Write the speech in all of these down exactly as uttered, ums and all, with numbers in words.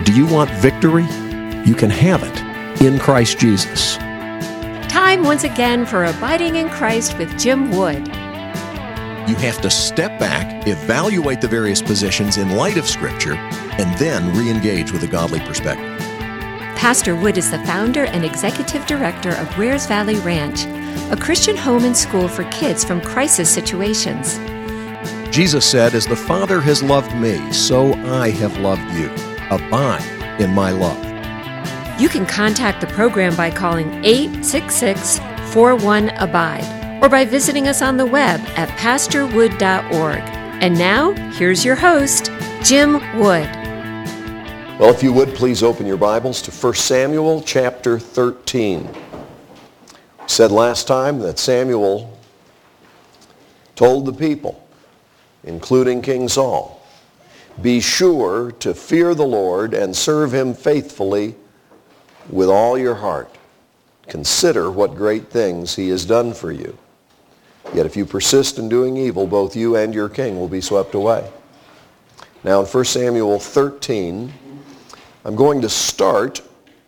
Do you want victory? You can have it in Christ Jesus. Time once again for Abiding in Christ with Jim Wood. You have to step back, evaluate the various positions in light of Scripture, and then re-engage with a godly perspective. Pastor Wood is the founder and executive director of Wares Valley Ranch, a Christian home and school for kids from crisis situations. Jesus said, "As the Father has loved me, so I have loved you. Abide in my love." You can contact the program by calling eight six six, four one, ABIDE or by visiting us on the web at pastor wood dot org. And now, here's your host, Jim Wood. Well, if you would, please open your Bibles to First Samuel chapter thirteen. We said last time that Samuel told the people, including King Saul, "Be sure to fear the Lord and serve him faithfully with all your heart. Consider what great things he has done for you. Yet if you persist in doing evil, both you and your king will be swept away." Now in First Samuel thirteen, I'm going to start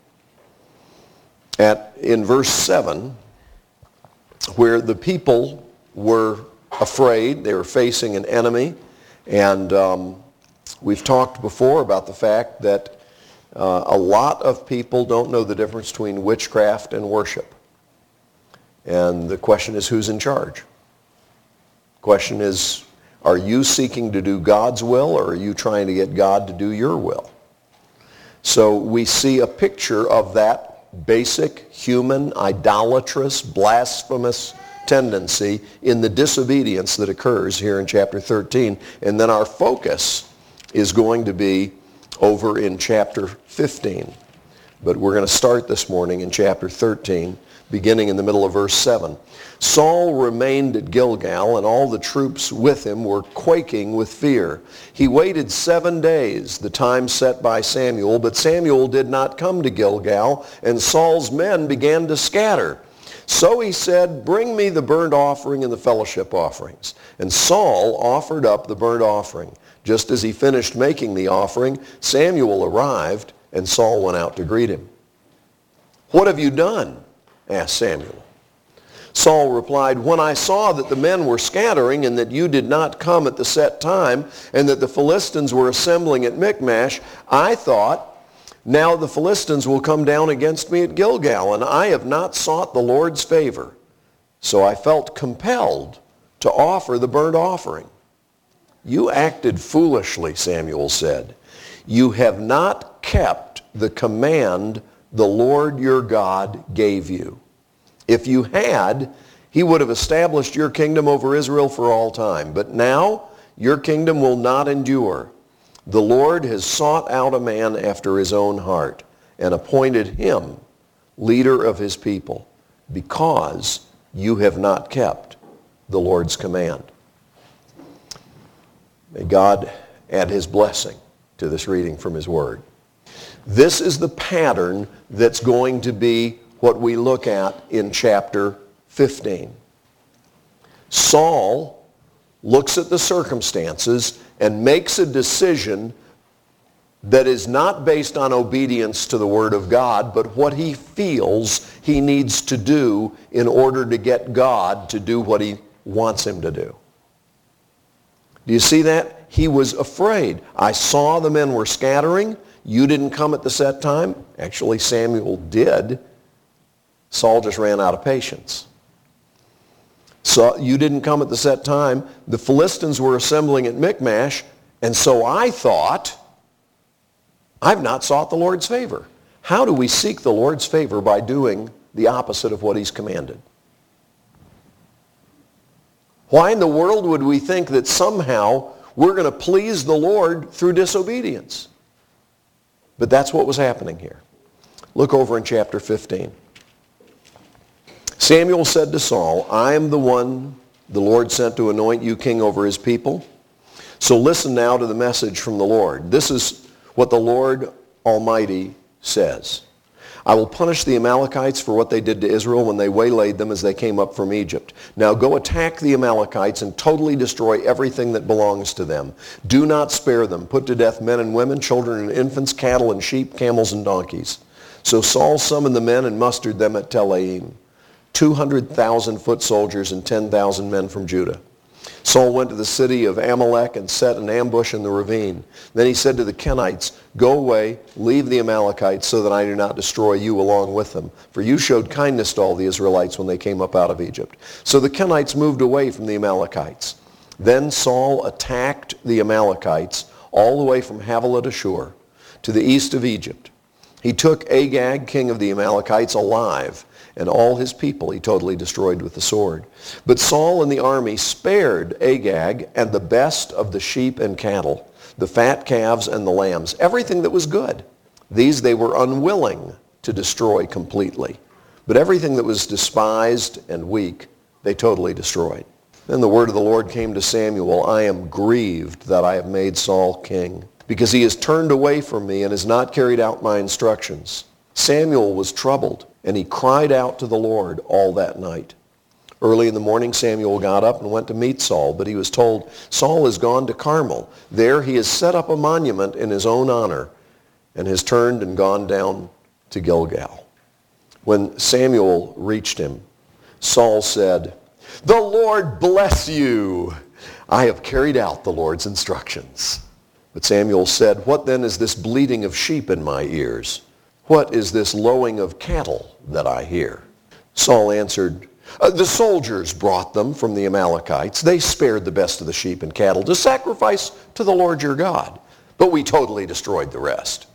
at in verse seven, where the people were afraid. They were facing an enemy, and um, we've talked before about the fact that uh, a lot of people don't know the difference between witchcraft and worship. And the question is, who's in charge? The question is, are you seeking to do God's will, or are you trying to get God to do your will? So we see a picture of that basic human, idolatrous, blasphemous tendency in the disobedience that occurs here in chapter thirteen. And then our focus is going to be over in chapter fifteen. But we're going to start this morning in chapter thirteen, beginning in the middle of verse seven. Saul remained at Gilgal, and all the troops with him were quaking with fear. He waited seven days, the time set by Samuel, but Samuel did not come to Gilgal, and Saul's men began to scatter. So he said, "Bring me the burnt offering and the fellowship offerings." And Saul offered up the burnt offering. Just as he finished making the offering, Samuel arrived, and Saul went out to greet him. "What have you done?" asked Samuel. Saul replied, "When I saw that the men were scattering, and that you did not come at the set time, and that the Philistines were assembling at Michmash, I thought, now the Philistines will come down against me at Gilgal, and I have not sought the Lord's favor. So I felt compelled to offer the burnt offering." "You acted foolishly," Samuel said. "You have not kept the command the Lord your God gave you. If you had, he would have established your kingdom over Israel for all time. But now your kingdom will not endure. The Lord has sought out a man after his own heart and appointed him leader of his people, because you have not kept the Lord's command." May God add his blessing to this reading from his word. This is the pattern that's going to be what we look at in chapter fifteen. Saul looks at the circumstances and makes a decision that is not based on obedience to the Word of God, but what he feels he needs to do in order to get God to do what he wants him to do. Do you see that? He was afraid. "I saw the men were scattering. You didn't come at the set time." Actually, Samuel did. Saul just ran out of patience. "So you didn't come at the set time. The Philistines were assembling at Michmash, and so I thought, I've not sought the Lord's favor." How do we seek the Lord's favor? By doing the opposite of what he's commanded. Why in the world would we think that somehow we're going to please the Lord through disobedience? But that's what was happening here. Look over in chapter fifteen. Samuel said to Saul, "I am the one the Lord sent to anoint you king over his people. So listen now to the message from the Lord. This is what the Lord Almighty says. I will punish the Amalekites for what they did to Israel when they waylaid them as they came up from Egypt. Now go attack the Amalekites and totally destroy everything that belongs to them. Do not spare them. Put to death men and women, children and infants, cattle and sheep, camels and donkeys. So Saul summoned the men and mustered them at Telaim, two hundred thousand foot soldiers and ten thousand men from Judah. Saul went to the city of Amalek and set an ambush in the ravine. Then he said to the Kenites, go away, leave the Amalekites, so that I do not destroy you along with them. For you showed kindness to all the Israelites when they came up out of Egypt. So the Kenites moved away from the Amalekites. Then Saul attacked the Amalekites all the way from Havilah to Shur, to the east of Egypt. He took Agag, king of the Amalekites, alive, and all his people he totally destroyed with the sword. But Saul and the army spared Agag and the best of the sheep and cattle, the fat calves and the lambs, everything that was good. These they were unwilling to destroy completely. But everything that was despised and weak, they totally destroyed. Then the word of the Lord came to Samuel, I am grieved that I have made Saul king, because he has turned away from me and has not carried out my instructions. Samuel was troubled, and he cried out to the Lord all that night. Early in the morning, Samuel got up and went to meet Saul, but he was told, Saul has gone to Carmel. There he has set up a monument in his own honor and has turned and gone down to Gilgal. When Samuel reached him, Saul said, the Lord bless you. I have carried out the Lord's instructions. But Samuel said, what then is this bleating of sheep in my ears? What is this lowing of cattle that I hear? Saul answered, the soldiers brought them from the Amalekites. They spared the best of the sheep and cattle to sacrifice to the Lord your God. But we totally destroyed the rest.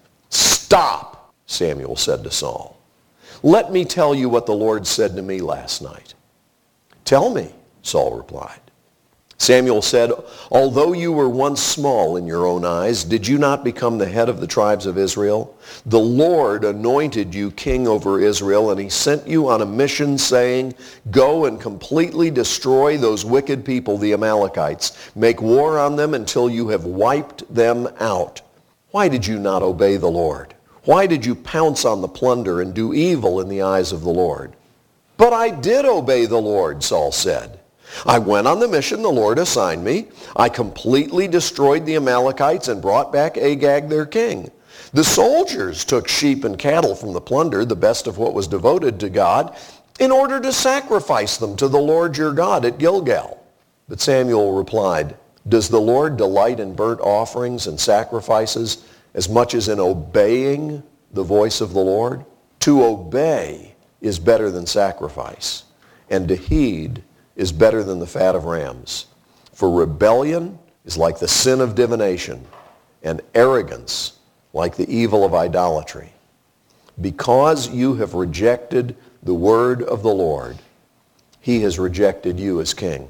Stop, Samuel said to Saul. Let me tell you what the Lord said to me last night. Tell me, Saul replied. Samuel said, although you were once small in your own eyes, did you not become the head of the tribes of Israel? The Lord anointed you king over Israel, and he sent you on a mission saying, go and completely destroy those wicked people, the Amalekites. Make war on them until you have wiped them out. Why did you not obey the Lord? Why did you pounce on the plunder and do evil in the eyes of the Lord? But I did obey the Lord, Saul said. I went on the mission the Lord assigned me. I completely destroyed the Amalekites and brought back Agag their king. The soldiers took sheep and cattle from the plunder, the best of what was devoted to God, in order to sacrifice them to the Lord your God at Gilgal. But Samuel replied, does the Lord delight in burnt offerings and sacrifices as much as in obeying the voice of the Lord? To obey is better than sacrifice, and to heed is better than the fat of rams. For rebellion is like the sin of divination, and arrogance like the evil of idolatry. Because you have rejected the word of the Lord, he has rejected you as king.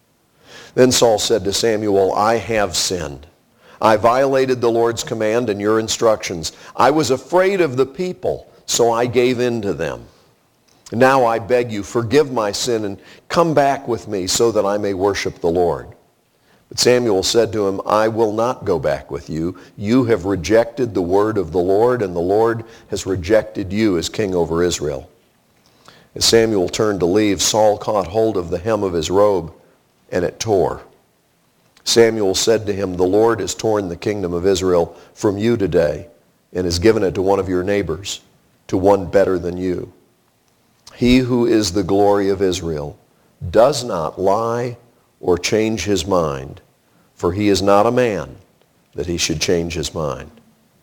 Then Saul said to Samuel, I have sinned. I violated the Lord's command and your instructions. I was afraid of the people, so I gave in to them. Now I beg you, forgive my sin and come back with me so that I may worship the Lord. But Samuel said to him, I will not go back with you. You have rejected the word of the Lord, and the Lord has rejected you as king over Israel. As Samuel turned to leave, Saul caught hold of the hem of his robe, and it tore. Samuel said to him, the Lord has torn the kingdom of Israel from you today and has given it to one of your neighbors, to one better than you. He who is the glory of Israel does not lie or change his mind, for he is not a man that he should change his mind.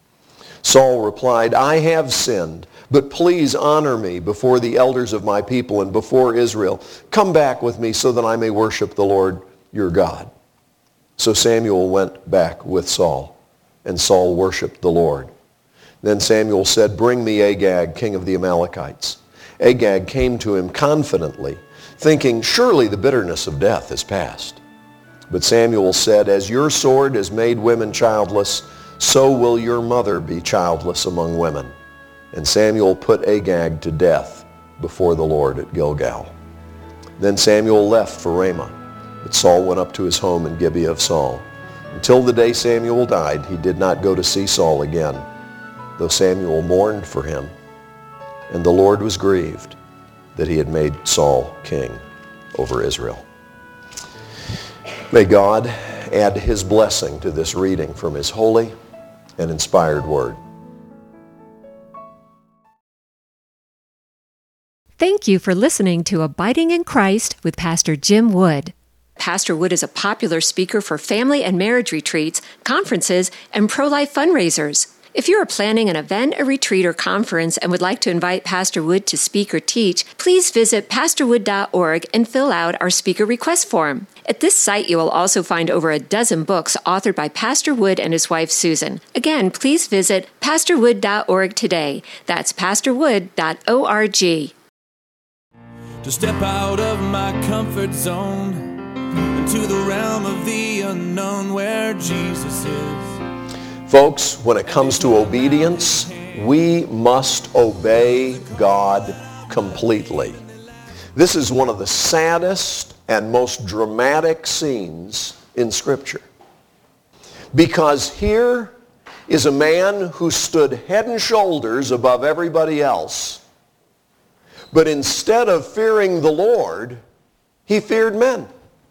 Saul replied, I have sinned, but please honor me before the elders of my people and before Israel. Come back with me so that I may worship the Lord your God. So Samuel went back with Saul, and Saul worshiped the Lord. Then Samuel said, bring me Agag, king of the Amalekites. Agag came to him confidently, thinking, surely the bitterness of death is past. But Samuel said, as your sword has made women childless, so will your mother be childless among women. And Samuel put Agag to death before the Lord at Gilgal. Then Samuel left for Ramah, but Saul went up to his home in Gibeah of Saul. Until the day Samuel died, he did not go to see Saul again, though Samuel mourned for him And the Lord was grieved that he had made Saul king over Israel. May God add his blessing to this reading from his holy and inspired word. Thank you for listening to Abiding in Christ with Pastor Jim Wood. Pastor Wood is a popular speaker for family and marriage retreats, conferences, and pro-life fundraisers. If you are planning an event, a retreat, or conference and would like to invite Pastor Wood to speak or teach, please visit pastor wood dot org and fill out our speaker request form. At this site, you will also find over a dozen books authored by Pastor Wood and his wife, Susan. Again, please visit pastor wood dot org today. That's pastor wood dot org. To step out of my comfort zone into the realm of the unknown where Jesus is. Folks, when it comes to obedience, we must obey God completely. This is one of the saddest and most dramatic scenes in Scripture. Because here is a man who stood head and shoulders above everybody else, but instead of fearing the Lord, he feared men.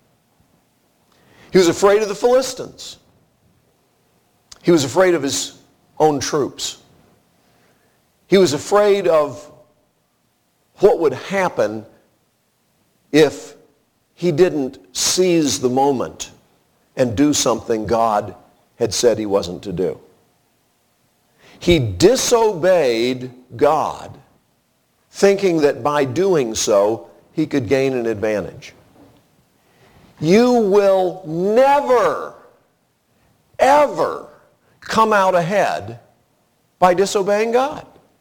He was afraid of the Philistines. He was afraid of his own troops. He was afraid of what would happen if he didn't seize the moment and do something God had said he wasn't to do. He disobeyed God, thinking that by doing so, he could gain an advantage. You will never, ever come out ahead by disobeying God.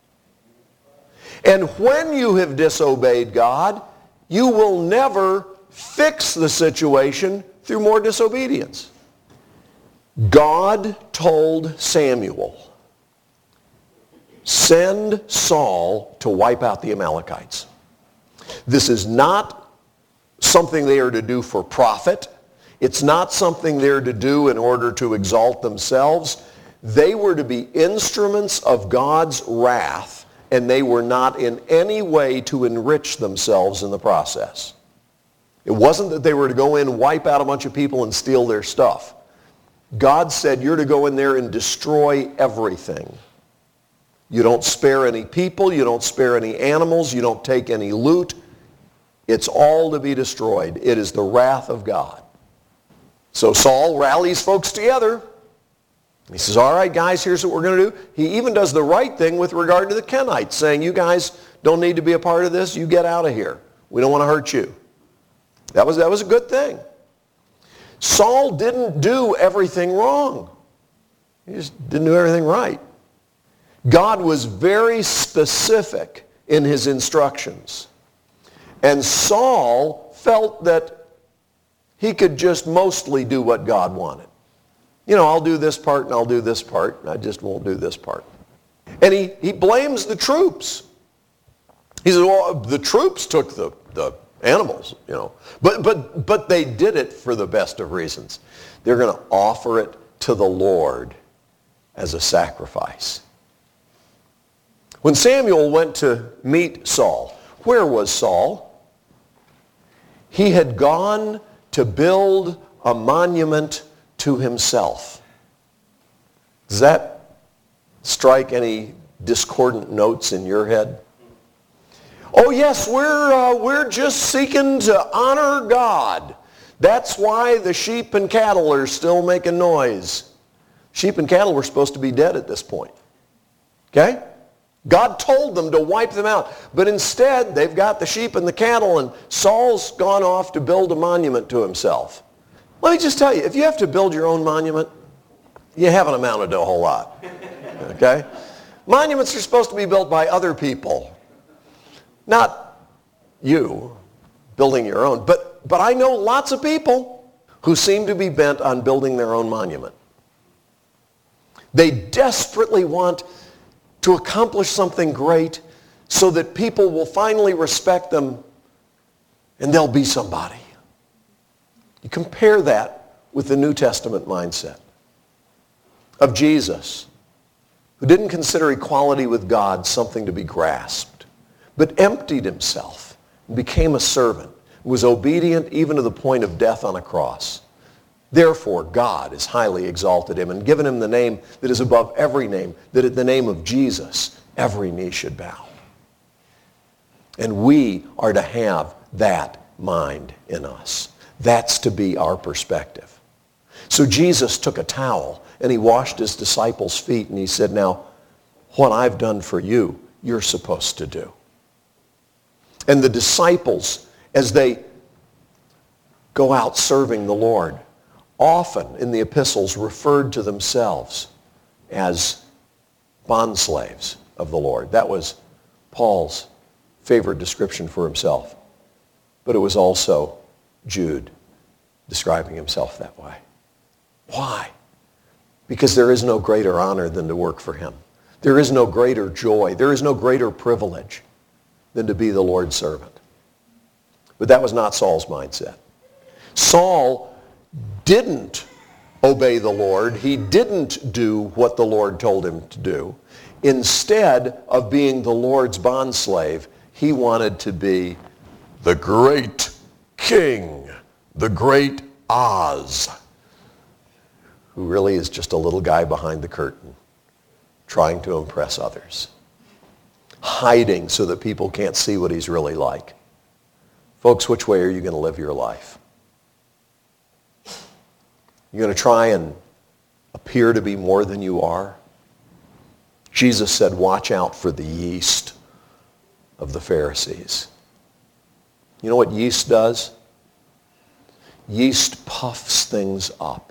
And when you have disobeyed God, you will never fix the situation through more disobedience. God told Samuel, send Saul to wipe out the Amalekites. This is not something they are to do for profit. It's not something they're to do in order to exalt themselves. They were to be instruments of God's wrath, and they were not in any way to enrich themselves in the process. It wasn't that they were to go in, wipe out a bunch of people, and steal their stuff. God said you're to go in there and destroy everything. You don't spare any people, you don't spare any animals, you don't take any loot. It's all to be destroyed. It is the wrath of God. So Saul rallies folks together. He says, all right, guys, here's what we're going to do. He even does the right thing with regard to the Kenites, saying, you guys don't need to be a part of this. You get out of here. We don't want to hurt you. That was, that was a good thing. Saul didn't do everything wrong. He just didn't do everything right. God was very specific in his instructions. And Saul felt that he could just mostly do what God wanted. You know, I'll do this part and I'll do this part, and I just won't do this part. And he, he blames the troops. He says, well, the troops took the, the animals, you know. But, but, but they did it for the best of reasons. They're going to offer it to the Lord as a sacrifice. When Samuel went to meet Saul, where was Saul? He had gone to build a monument to himself. Does that strike any discordant notes in your head? Oh yes, we're, uh, we're just seeking to honor God. That's why the sheep and cattle are still making noise. Sheep and cattle were supposed to be dead at this point. Okay? God told them to wipe them out. But instead, they've got the sheep and the cattle, and Saul's gone off to build a monument to himself. Let me just tell you, if you have to build your own monument, you haven't amounted to a whole lot. Okay? Monuments are supposed to be built by other people, not you building your own. But, but I know lots of people who seem to be bent on building their own monument. They desperately want to accomplish something great so that people will finally respect them and they'll be somebody. You compare that with the New Testament mindset of Jesus, who didn't consider equality with God something to be grasped, but emptied himself and became a servant, was obedient even to the point of death on a cross. Therefore, God has highly exalted him and given him the name that is above every name, that at the name of Jesus, every knee should bow. And we are to have that mind in us. That's to be our perspective. So Jesus took a towel and he washed his disciples' feet and he said, now, what I've done for you, you're supposed to do. And the disciples, as they go out serving the Lord, often in the epistles referred to themselves as bondslaves of the Lord. That was Paul's favorite description for himself. But it was also Jude describing himself that way. Why? Because there is no greater honor than to work for him. There is no greater joy. There is no greater privilege than to be the Lord's servant. But that was not Saul's mindset. Saul didn't obey the Lord. He didn't do what the Lord told him to do. Instead of being the Lord's bondslave, he wanted to be the great king, the great Oz, who really is just a little guy behind the curtain, trying to impress others, hiding so that people can't see what he's really like. Folks, which way are you going to live your life? You're going to try and appear to be more than you are? Jesus said, watch out for the yeast of the Pharisees. You know what yeast does? Yeast puffs things up.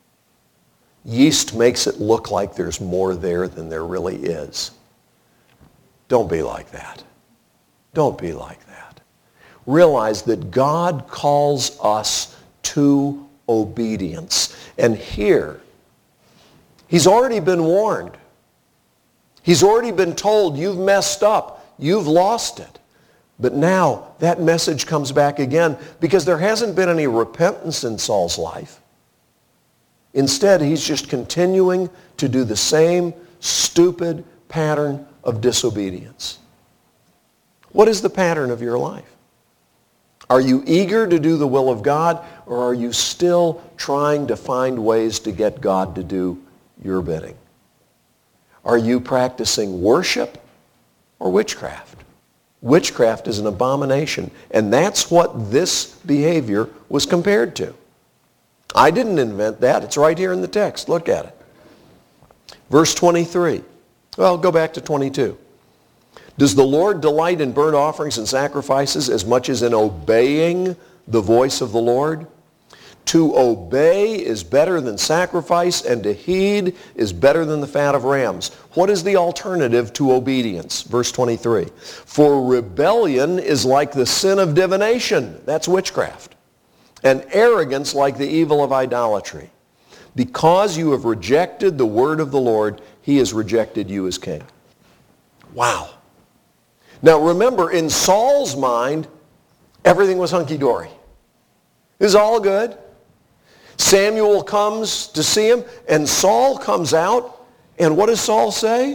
Yeast makes it look like there's more there than there really is. Don't be like that. Don't be like that. Realize that God calls us to obedience. And here, he's already been warned. He's already been told, you've messed up. You've lost it. But now that message comes back again because there hasn't been any repentance in Saul's life. Instead, he's just continuing to do the same stupid pattern of disobedience. What is the pattern of your life? Are you eager to do the will of God, or are you still trying to find ways to get God to do your bidding? Are you practicing worship or witchcraft? Witchcraft is an abomination, and that's what this behavior was compared to. I didn't invent that. It's right here in the text. Look at it. Verse twenty-three. Well, go back to twenty-two. Does the Lord delight in burnt offerings and sacrifices as much as in obeying the voice of the Lord? To obey is better than sacrifice, and to heed is better than the fat of rams. What is the alternative to obedience? Verse twenty-three. For rebellion is like the sin of divination. That's witchcraft. And arrogance like the evil of idolatry. Because you have rejected the word of the Lord, he has rejected you as king. Wow. Now remember, in Saul's mind, everything was hunky-dory. It was all good. Samuel comes to see him, and Saul comes out, and what does Saul say?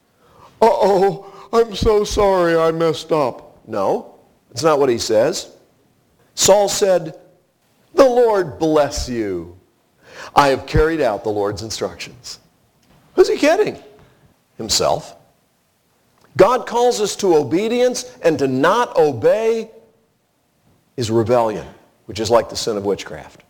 Uh-oh, I'm so sorry I messed up. No, that's not what he says. Saul said, the Lord bless you. I have carried out the Lord's instructions. Who's he kidding? Himself. God calls us to obedience, and to not obey is rebellion, which is like the sin of witchcraft.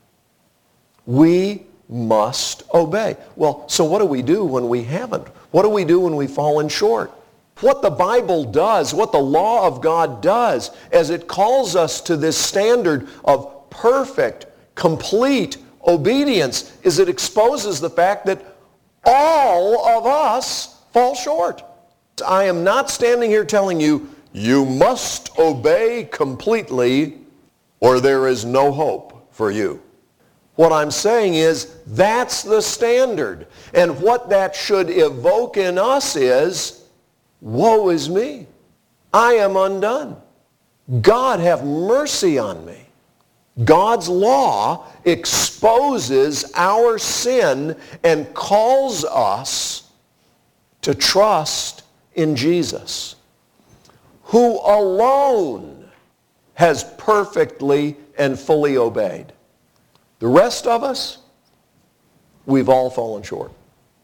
We must obey. Well, so what do we do when we haven't? What do we do when we've fallen short? What the Bible does, what the law of God does, as it calls us to this standard of perfect, complete obedience, is it exposes the fact that all of us fall short. I am not standing here telling you, you must obey completely or there is no hope for you. What I'm saying is that's the standard. And what that should evoke in us is, woe is me. I am undone. God have mercy on me. God's law exposes our sin and calls us to trust in Jesus. who alone has perfectly and fully obeyed. The rest of us, we've all fallen short.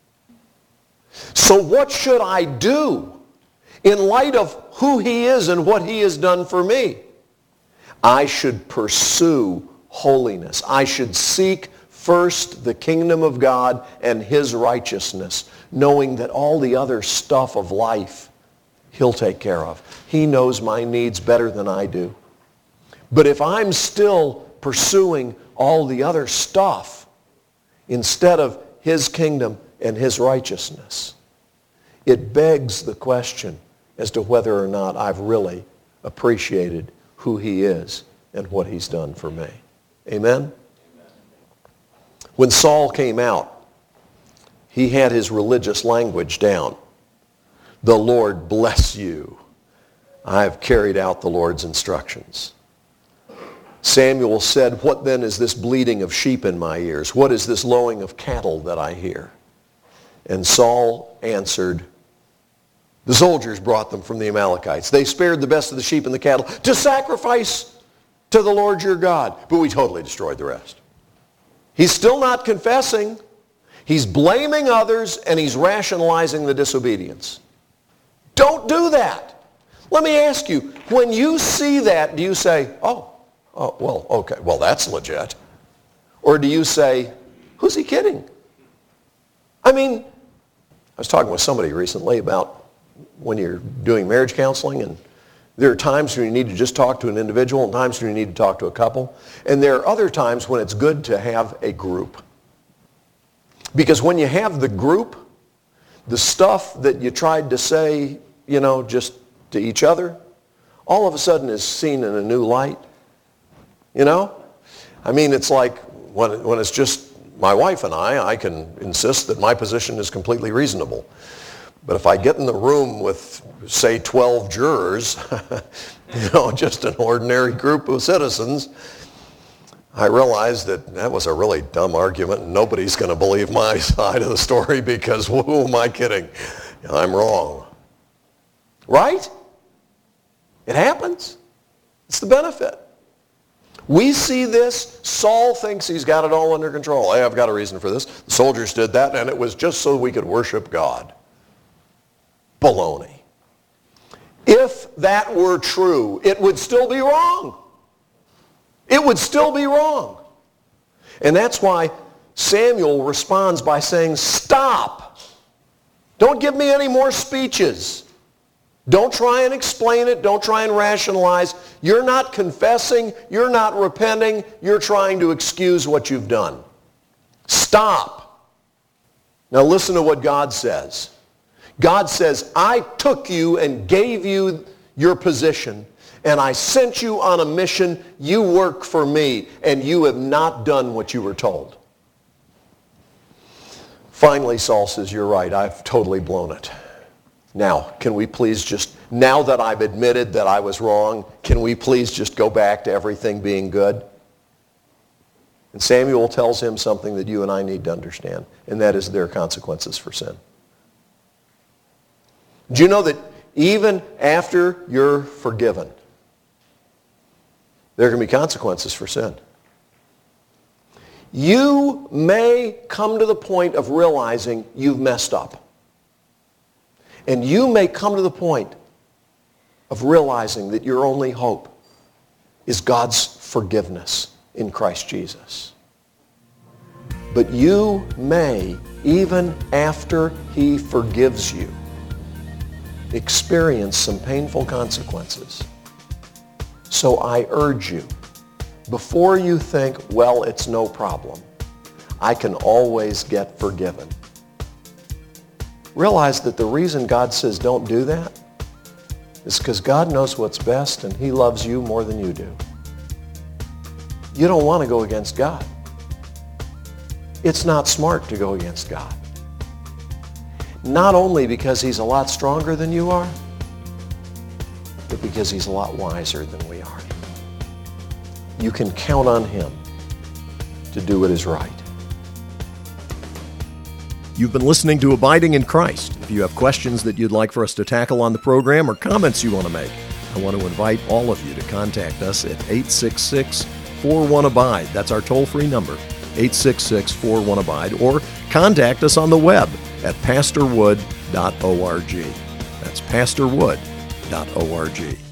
So what should I do in light of who he is and what he has done for me? I should pursue holiness. I should seek first the kingdom of God and his righteousness, knowing that all the other stuff of life he'll take care of. He knows my needs better than I do. But if I'm still pursuing all the other stuff instead of his kingdom and his righteousness, it begs the question as to whether or not I've really appreciated who he is and what he's done for me. Amen? When Saul came out, he had his religious language down. The Lord bless you. I have carried out the Lord's instructions. Samuel said, what then is this bleating of sheep in my ears? What is this lowing of cattle that I hear? And Saul answered, the soldiers brought them from the Amalekites. They spared the best of the sheep and the cattle to sacrifice to the Lord your God. But we totally destroyed the rest. He's still not confessing. He's blaming others and he's rationalizing the disobedience. Don't do that. Let me ask you, when you see that, do you say, oh, oh well, okay, well, that's legit? Or do you say, who's he kidding? I mean, I was talking with somebody recently about when you're doing marriage counseling, and there are times when you need to just talk to an individual and times when you need to talk to a couple. And there are other times when it's good to have a group. Because when you have the group, the stuff that you tried to say, you know, just to each other, all of a sudden is seen in a new light. You know? I mean, it's like when, when it's just my wife and I, I can insist that my position is completely reasonable. But if I get in the room with, say, twelve jurors, you know, just an ordinary group of citizens, I realize that that was a really dumb argument and nobody's going to believe my side of the story because who am I kidding? I'm wrong. Right? It happens. It's the benefit. We see this. Saul thinks he's got it all under control. Hey, I've got a reason for this. The soldiers did that, and it was just so we could worship God. Baloney. If that were true, it would still be wrong. It would still be wrong. And that's why Samuel responds by saying, stop. Don't give me any more speeches. Don't try and explain it. Don't try and rationalize. You're not confessing. You're not repenting. You're trying to excuse what you've done. Stop. Now listen to what God says. God says, I took you and gave you your position, and I sent you on a mission. You work for me, and you have not done what you were told. Finally, Saul says, you're right. I've totally blown it. Now, can we please just, now that I've admitted that I was wrong, can we please just go back to everything being good? And Samuel tells him something that you and I need to understand, and that is there are consequences for sin. Do you know that even after you're forgiven, there can be consequences for sin? You may come to the point of realizing you've messed up. And you may come to the point of realizing that your only hope is God's forgiveness in Christ Jesus. But you may, even after he forgives you, experience some painful consequences. So I urge you, before you think, well, it's no problem, I can always get forgiven, realize that the reason God says don't do that is because God knows what's best and he loves you more than you do. You don't want to go against God. It's not smart to go against God. Not only because he's a lot stronger than you are, but because he's a lot wiser than we are. You can count on him to do what is right. You've been listening to Abiding in Christ. If you have questions that you'd like for us to tackle on the program or comments you want to make, I want to invite all of you to contact us at eight six six, four one, abide. That's our toll-free number, eight six six, four one, abide, or contact us on the web at pastor wood dot org. That's pastor wood dot org.